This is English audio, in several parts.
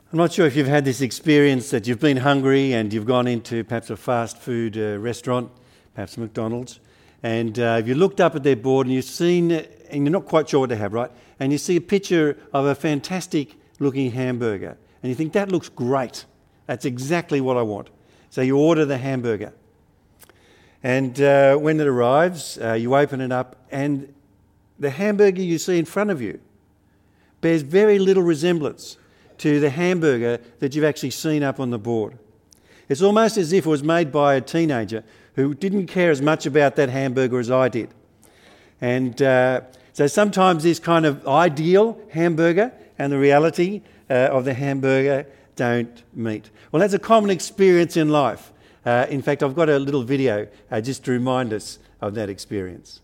I'm not sure if you've had this experience that you've been hungry and you've gone into perhaps a fast food restaurant, perhaps McDonald's, and you looked up at their board and you've seen, and you're not quite sure what to have, right? And you see a picture of a fantastic looking hamburger and you think, that looks great. That's exactly what I want. So you order the hamburger. And when it arrives, you open it up and the hamburger you see in front of you bears very little resemblance to the hamburger that you've actually seen up on the board. It's almost as if it was made by a teenager who didn't care as much about that hamburger as I did. And so sometimes this kind of ideal hamburger and the reality of the hamburger don't meet. Well, that's a common experience in life. In fact, I've got a little video just to remind us of that experience.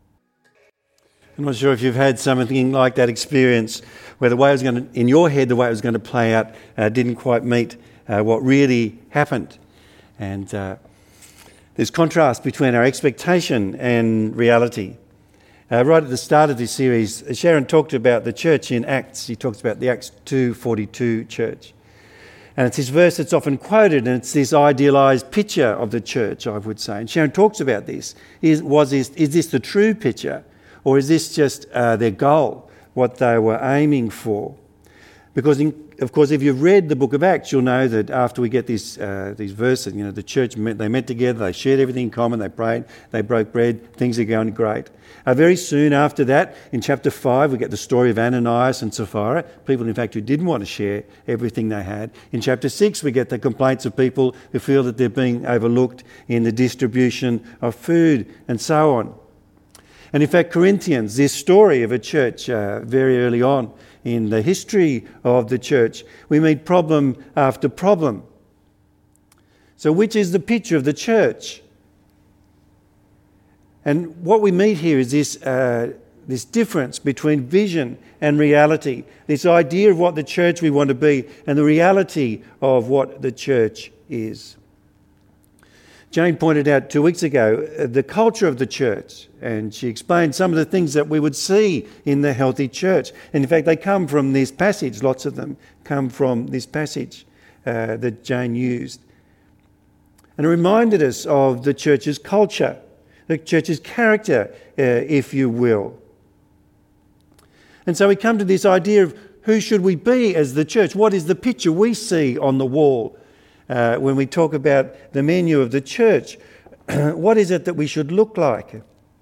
I'm not sure if you've had something like that experience where the way it was going to, in your head, the way it was going to play out didn't quite meet what really happened. And there's contrast between our expectation and reality. Right at the start of this series, Sharon talked about the church in Acts. He talks about the Acts 2:42 church. And it's this verse that's often quoted, and it's this idealised picture of the church, I would say. And Sharon talks about this. Is this the true picture? Or is this just their goal, what they were aiming for? Because, of course, if you've read the book of Acts, you'll know that after we get these verses, the church met together, they shared everything in common, they prayed, they broke bread, things are going great. Very soon after that, in chapter 5, we get the story of Ananias and Sapphira, people, in fact, who didn't want to share everything they had. In chapter 6, we get the complaints of people who feel that they're being overlooked in the distribution of food and so on. And in fact, Corinthians, this story of a church very early on in the history of the church, we meet problem after problem. So which is the picture of the church? And what we meet here is this difference between vision and reality, this idea of what the church we want to be and the reality of what the church is. Jane pointed out 2 weeks ago the culture of the church, and she explained some of the things that we would see in the healthy church. And in fact, they come from this passage, lots of them come from this passage that Jane used. And it reminded us of the church's culture, the church's character, if you will. And so we come to this idea of who should we be as the church? What is the picture we see on the wall? When we talk about the menu of the church, what is it that we should look like?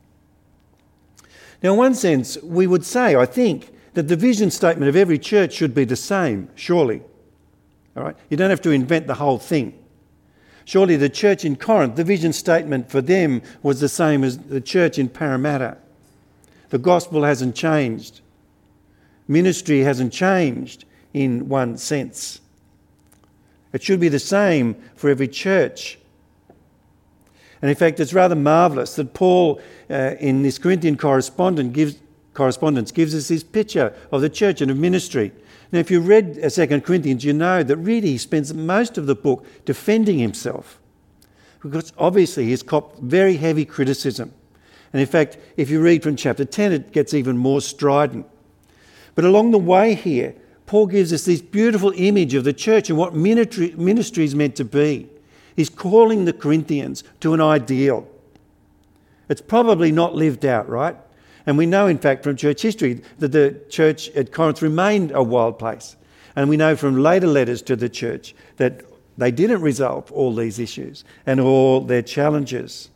Now, in one sense, we would say, I think, that the vision statement of every church should be the same, surely. All right? You don't have to invent the whole thing. Surely the church in Corinth, the vision statement for them was the same as the church in Parramatta. The gospel hasn't changed. Ministry hasn't changed in one sense. It should be the same for every church. And in fact, it's rather marvellous that Paul, in this Corinthian correspondence, gives us this picture of the church and of ministry. Now, if you read 2 Corinthians, you know that really he spends most of the book defending himself, because obviously he's copped very heavy criticism. And in fact, if you read from chapter 10, it gets even more strident. But along the way here, Paul gives us this beautiful image of the church and what ministry is meant to be. He's calling the Corinthians to an ideal. It's probably not lived out, right? And we know, in fact, from church history that the church at Corinth remained a wild place. And we know from later letters to the church that they didn't resolve all these issues and all their challenges.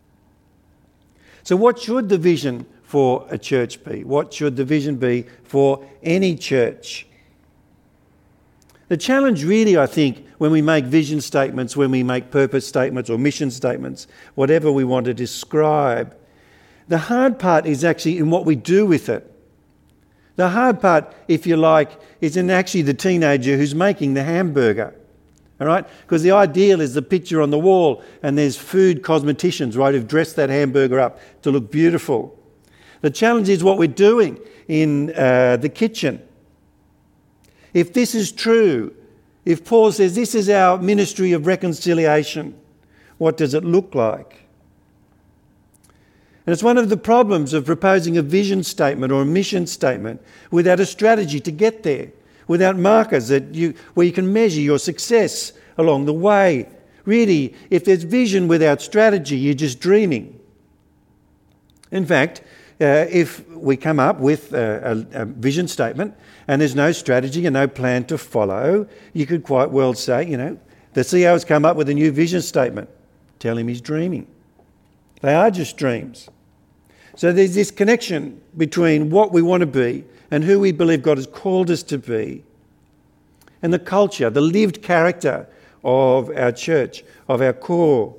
So what should the vision for a church be? What should the vision be for any church? The challenge really, I think, when we make vision statements, when we make purpose statements or mission statements, whatever we want to describe, the hard part is actually in what we do with it. The hard part, if you like, is in actually the teenager who's making the hamburger. All right? Because the ideal is the picture on the wall and there's food cosmeticians, right, who've dressed that hamburger up to look beautiful. The challenge is what we're doing in the kitchen. If this is true, if Paul says this is our ministry of reconciliation, what does it look like? And it's one of the problems of proposing a vision statement or a mission statement without a strategy to get there, without markers where you can measure your success along the way. Really, if there's vision without strategy, you're just dreaming. In fact, if we come up with a vision statement and there's no strategy and no plan to follow, you could quite well say, the CEO's come up with a new vision statement. Tell him he's dreaming. They are just dreams. So there's this connection between what we want to be and who we believe God has called us to be, and the culture, the lived character of our church, of our core.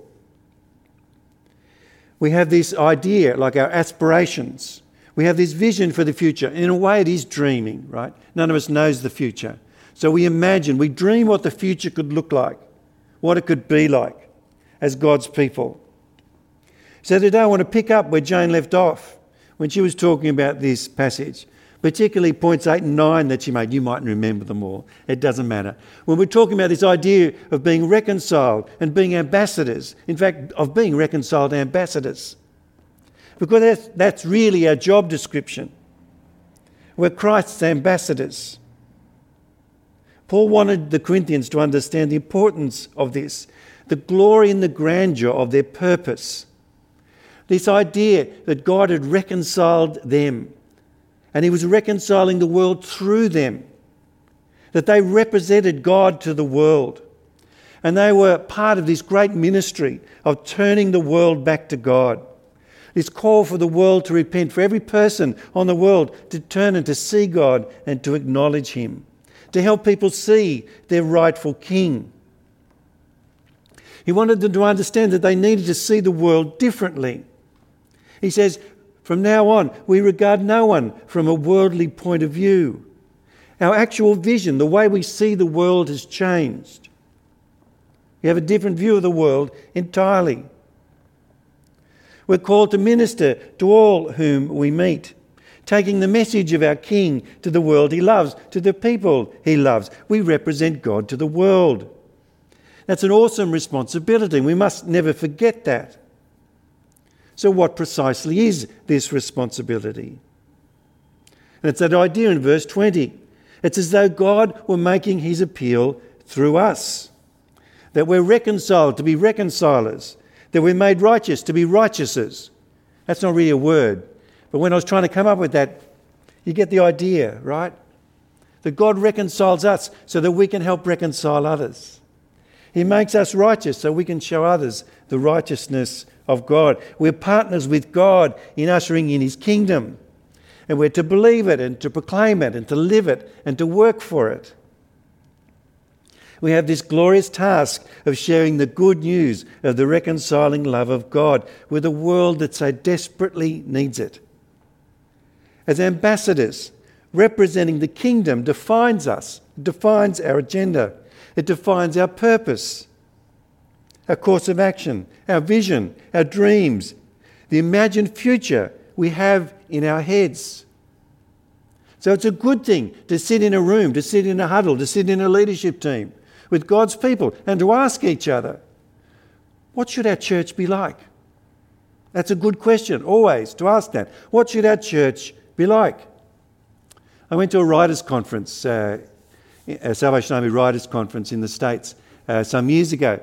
We have this idea, like our aspirations. We have this vision for the future. In a way, it is dreaming, right? None of us knows the future. So we imagine, we dream what the future could look like, what it could be like as God's people. So today I want to pick up where Jane left off when she was talking about this passage, particularly points 8 and 9 that she made. You mightn't remember them all. It doesn't matter. When we're talking about this idea of being reconciled and being ambassadors, in fact, of being reconciled ambassadors, because that's really our job description. We're Christ's ambassadors. Paul wanted the Corinthians to understand the importance of this, the glory and the grandeur of their purpose. This idea that God had reconciled them and he was reconciling the world through them, that they represented God to the world, and they were part of this great ministry of turning the world back to God. This call for the world to repent, for every person on the world to turn and to see God and to acknowledge him, to help people see their rightful king. He wanted them to understand that they needed to see the world differently. He says, from now on, we regard no one from a worldly point of view. Our actual vision, the way we see the world, has changed. We have a different view of the world entirely. We're called to minister to all whom we meet, taking the message of our King to the world he loves, to the people he loves. We represent God to the world. That's an awesome responsibility. We must never forget that. So what precisely is this responsibility? And it's that idea in verse 20. It's as though God were making his appeal through us. That we're reconciled to be reconcilers. That we're made righteous to be righteouses. That's not really a word. But when I was trying to come up with that, you get the idea, right? That God reconciles us so that we can help reconcile others. He makes us righteous so we can show others the righteousness of God. We're partners with God in ushering in his kingdom. And we're to believe it and to proclaim it and to live it and to work for it. We have this glorious task of sharing the good news of the reconciling love of God with a world that so desperately needs it. As ambassadors, representing the kingdom defines us, defines our agenda. It defines our purpose, our course of action, our vision, our dreams, the imagined future we have in our heads. So it's a good thing to sit in a room, to sit in a huddle, to sit in a leadership team with God's people and to ask each other, what should our church be like? That's a good question, always, to ask that. What should our church be like? I went to a writers' conference, a Salvation Army writers' conference in the States some years ago.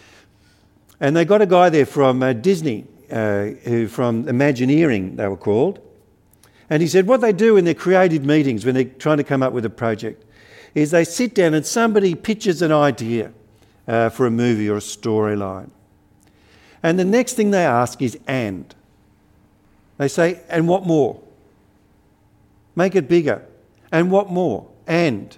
And they got a guy there from Disney, from Imagineering, they were called. And he said what they do in their creative meetings when they're trying to come up with a project is they sit down and somebody pitches an idea for a movie or a storyline. And the next thing they ask is, and. They say, and what more? Make it bigger. And what more? And.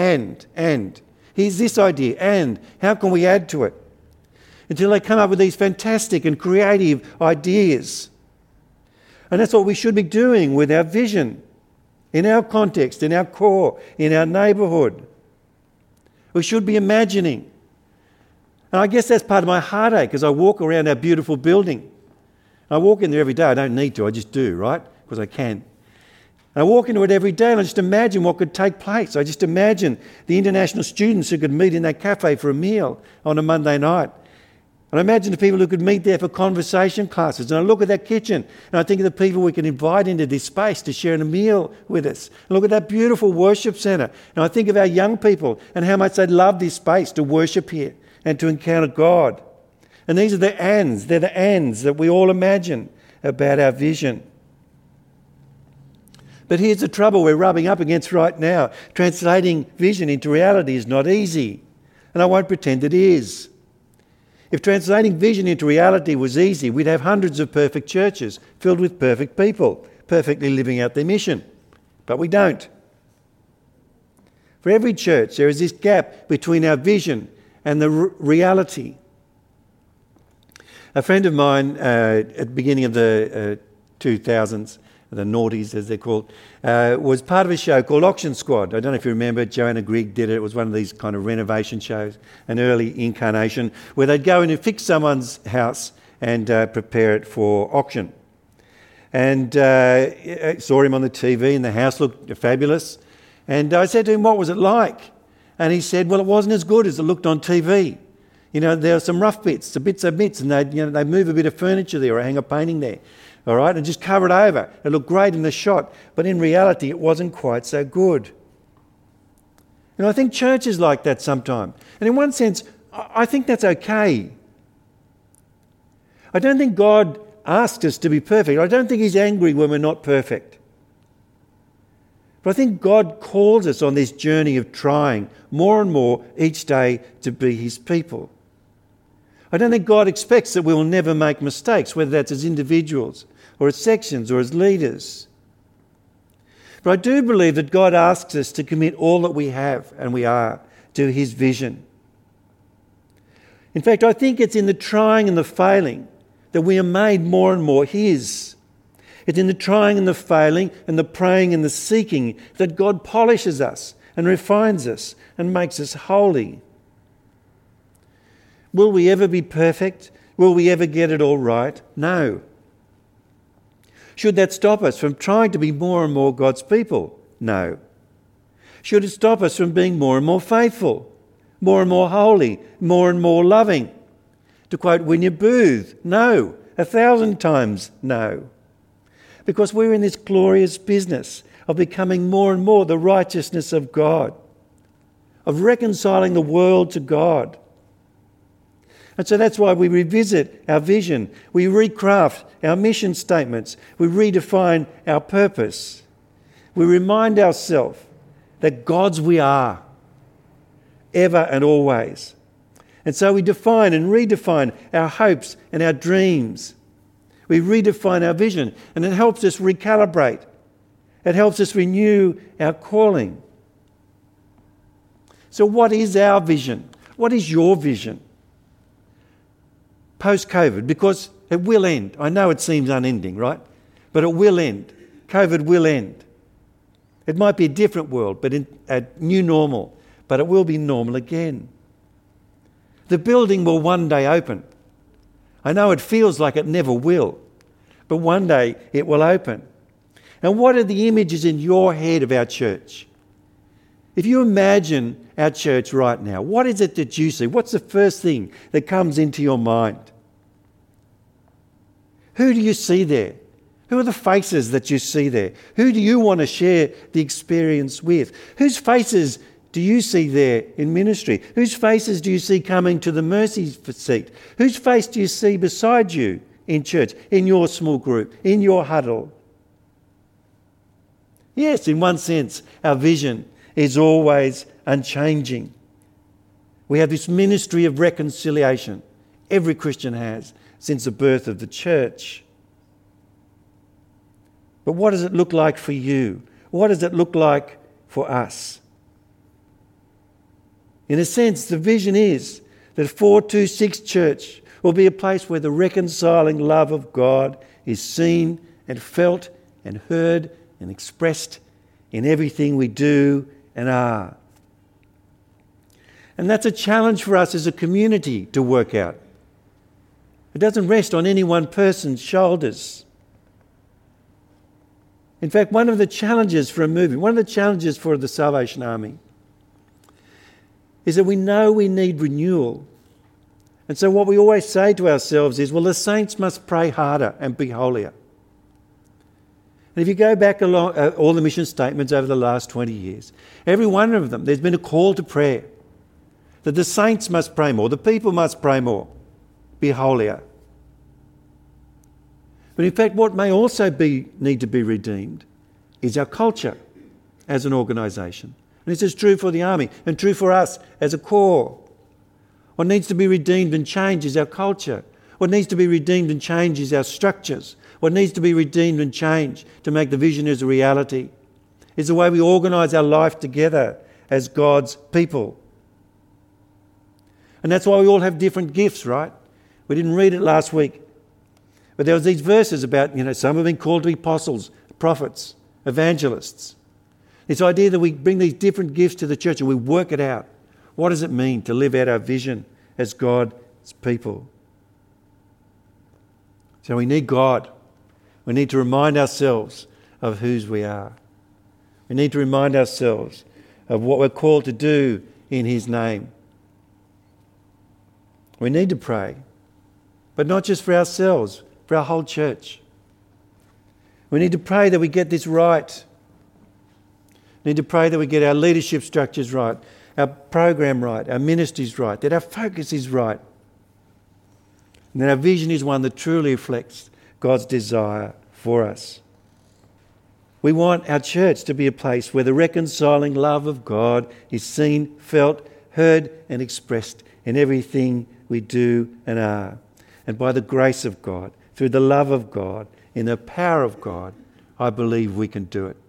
Here's this idea, and how can we add to it? Until they come up with these fantastic and creative ideas. And that's what we should be doing with our vision, in our context, in our core, in our neighbourhood. We should be imagining. And I guess that's part of my heartache as I walk around our beautiful building. I walk in there every day. I don't need to, I just do, right? Because I can. And I walk into it every day and I just imagine what could take place. I just imagine the international students who could meet in that cafe for a meal on a Monday night. And I imagine the people who could meet there for conversation classes. And I look at that kitchen and I think of the people we can invite into this space to share a meal with us. And look at that beautiful worship centre. And I think of our young people and how much they'd love this space to worship here and to encounter God. And these are the ands. They're the ands that we all imagine about our vision. But here's the trouble we're rubbing up against right now. Translating vision into reality is not easy. And I won't pretend it is. If translating vision into reality was easy, we'd have hundreds of perfect churches filled with perfect people, perfectly living out their mission. But we don't. For every church, there is this gap between our vision and the reality. A friend of mine at the beginning of the 2000s, the noughties as they're called, was part of a show called Auction Squad. I don't know if you remember, Joanna Grigg did it. It was one of these kind of renovation shows, an early incarnation, where they'd go in and fix someone's house and prepare it for auction. And I saw him on the TV and the house looked fabulous. And I said to him, what was it like? And he said, well, it wasn't as good as it looked on TV. You know, there are some rough bits, the bits of bits, and they'd move a bit of furniture there or hang a painting there. All right, and just cover it over. It looked great in the shot, but in reality it wasn't quite so good. And I think church is like that sometimes. And in one sense, I think that's okay. I don't think God asks us to be perfect. I don't think he's angry when we're not perfect. But I think God calls us on this journey of trying more and more each day to be his people. I don't think God expects that we will never make mistakes, whether that's as individuals or as sections or as leaders. But I do believe that God asks us to commit all that we have and we are to his vision. In fact, I think it's in the trying and the failing that we are made more and more his. It's in the trying and the failing and the praying and the seeking that God polishes us and refines us and makes us holy. Will we ever be perfect? Will we ever get it all right? No. Should that stop us from trying to be more and more God's people? No. Should it stop us from being more and more faithful, more and more holy, more and more loving? To quote Winnie Booth, no, 1,000 times no. Because we're in this glorious business of becoming more and more the righteousness of God, of reconciling the world to God. And so that's why we revisit our vision, we recraft our mission statements, we redefine our purpose. We remind ourselves that God's we are, ever and always. And so we define and redefine our hopes and our dreams. We redefine our vision, and it helps us recalibrate. It helps us renew our calling. So what is our vision? What is your vision? Post-COVID, because it will end. I know it seems unending, right? But it will end. COVID will end. It might be a different world, but a new normal, but it will be normal again. The building will one day open. I know it feels like it never will, but one day it will open. And what are the images in your head of our church? If you imagine our church right now, what is it that you see? What's the first thing that comes into your mind? Who do you see there? Who are the faces that you see there? Who do you want to share the experience with? Whose faces do you see there in ministry? Whose faces do you see coming to the mercy seat? Whose face do you see beside you in church, in your small group, in your huddle? Yes, in one sense, our vision is always unchanging. We have this ministry of reconciliation. Every Christian has since the birth of the church. But what does it look like for you? What does it look like for us? In a sense, the vision is that 426 Church will be a place where the reconciling love of God is seen and felt and heard and expressed in everything we do and are. And that's a challenge for us as a community to work out. It doesn't rest on any one person's shoulders. In fact, one of the challenges for a movement, one of the challenges for the Salvation Army is that we know we need renewal. And so what we always say to ourselves is, well, the saints must pray harder and be holier. And if you go back along all the mission statements over the last 20 years, every one of them, there's been a call to prayer. That the saints must pray more, the people must pray more, be holier. But in fact, what may also need to be redeemed is our culture as an organisation. And this is true for the army and true for us as a corps. What needs to be redeemed and changed is our culture. What needs to be redeemed and changed is our structures. What needs to be redeemed and changed to make the vision as a reality is the way we organise our life together as God's people. And that's why we all have different gifts, right? We didn't read it last week. But there was these verses about, some have been called to be apostles, prophets, evangelists. This idea that we bring these different gifts to the church and we work it out. What does it mean to live out our vision as God's people? So we need God. We need to remind ourselves of whose we are. We need to remind ourselves of what we're called to do in His name. We need to pray, but not just for ourselves, for our whole church. We need to pray that we get this right. We need to pray that we get our leadership structures right, our program right, our ministries right, that our focus is right, and that our vision is one that truly reflects God's desire for us. We want our church to be a place where the reconciling love of God is seen, felt, heard and expressed in everything we do and are. And by the grace of God, through the love of God, in the power of God, I believe we can do it.